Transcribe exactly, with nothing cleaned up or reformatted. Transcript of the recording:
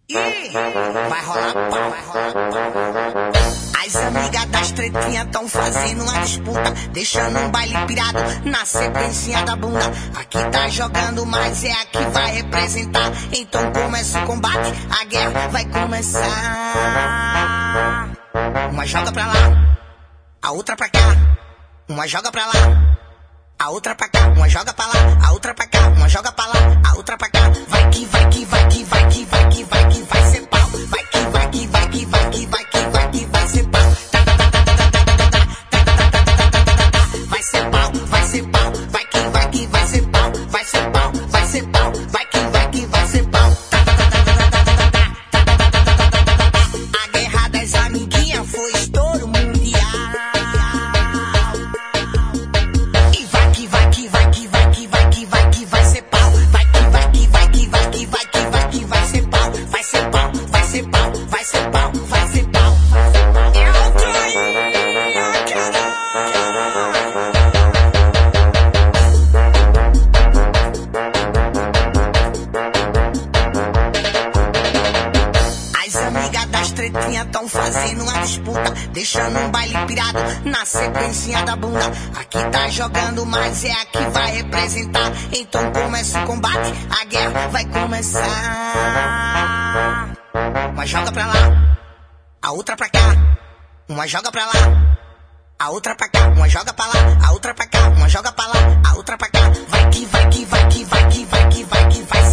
Ih, vai rolar pau, vai rolar pau. As amigas das tretinhas tão fazendo uma disputa, deixando um baile pirado na sequência da bunda. Aqui tá jogando, mas é a que vai representar. Então começa o combate, a guerra vai começar. Uma joga pra lá, a outra pra cá. Uma joga pra lá, a outra pra cá. Uma joga pra lá, a outra pra cá. Uma joga pra lá, a outra pra cá. Vai que vai que vai que vai que vai que vai que vai ser pau. Vai que vai que vai que vai que vai que vai que vai ser pau. Vai ser pau, vai ser pau. Vai que vai que vai ser pau. Vai ser pau, vai ser pau. Vai que vai que vai ser pau. A guerra das amiguinhas foi estouro mundial. Tão fazendo uma disputa, deixando um baile pirado na sequência da bunda. Aqui tá jogando, mas é a que vai representar. Então começa o combate, a guerra vai começar. Uma joga pra lá, a outra pra cá. Uma joga pra lá, a outra pra cá. Uma joga pra lá, a outra pra cá. Uma joga pra lá, a outra pra cá. Vai que vai que vai que vai que vai que vai que vai